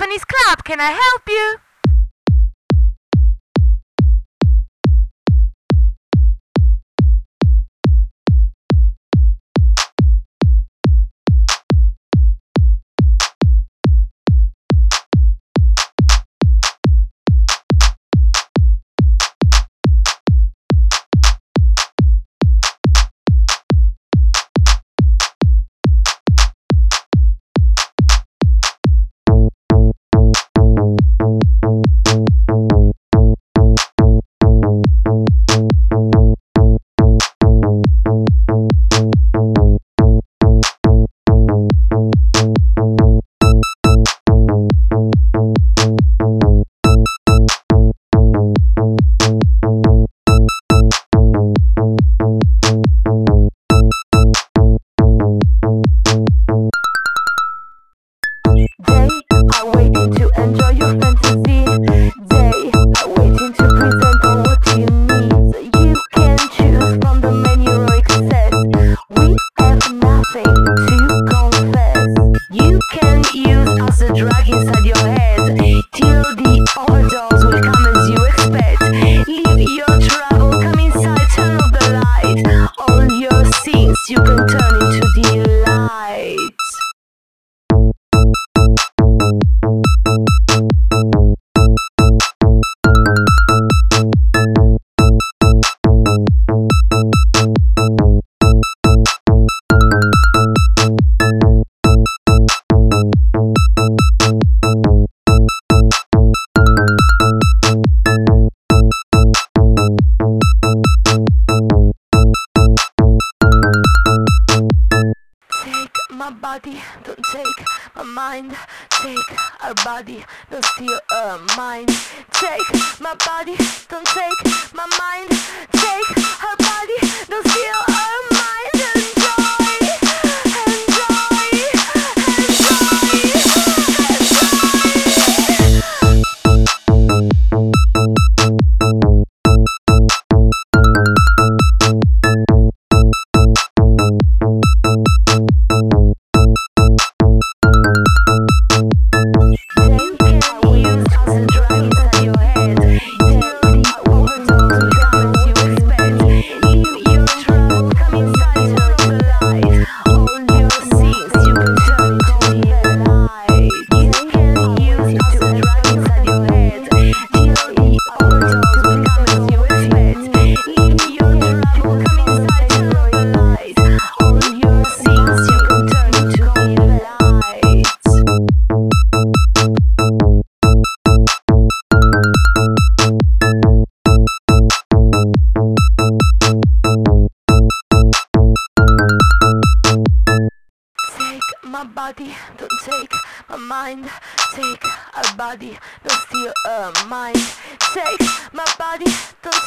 Japanese club. Can I help you? They are waiting to enjoy your fantasy. They are waiting to present all what you need. So you can choose from the menu or excess. We have nothing to confess. You can use as a drug inside your head till the overdose will come as you expect. Leave your trouble, come inside, turn off the light. All your sins you can turn into delight. Take my body, don't take my mind. Take our body, don't steal our mind. Take my body, don't take my mind. Take her body, don't steal our mind. Enjoy, enjoy, my body, don't take my mind. Take our body, don't steal our mind. Take my body, don't